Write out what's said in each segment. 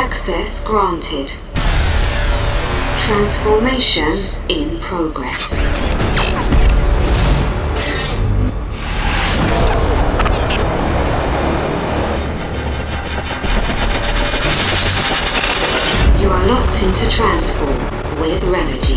Access granted. Transformation in progress. You are locked into Transform with Renogy.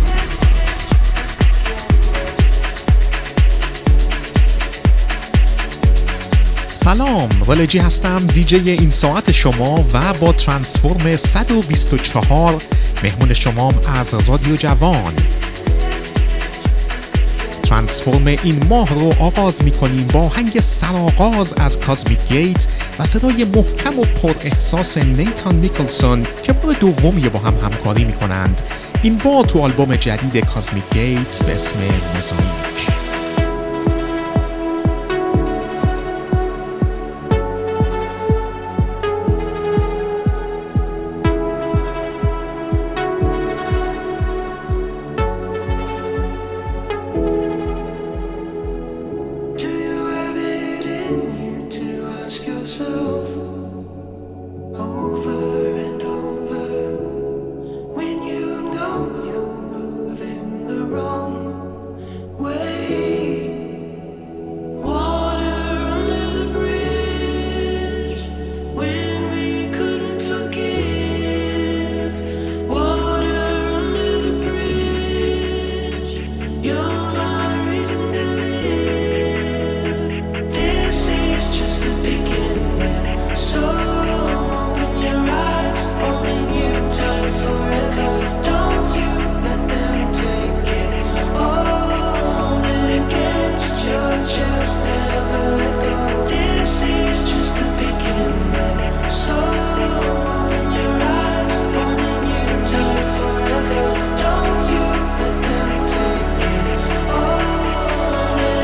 سلام، رلجی هستم، دیجی این ساعت شما و با ترانسفورم 124 مهمون شمام از رادیو جوان. ترانسفورم این ماه رو آغاز می‌کنیم با آهنگ سرآغاز از کازمیک گیت و صدای محکم و پر احساس نیتان نیکلسون که بار دومیه با هم همکاری می‌کنند. این بار تو آلبوم جدید کازمیک گیت به اسم موزاییک.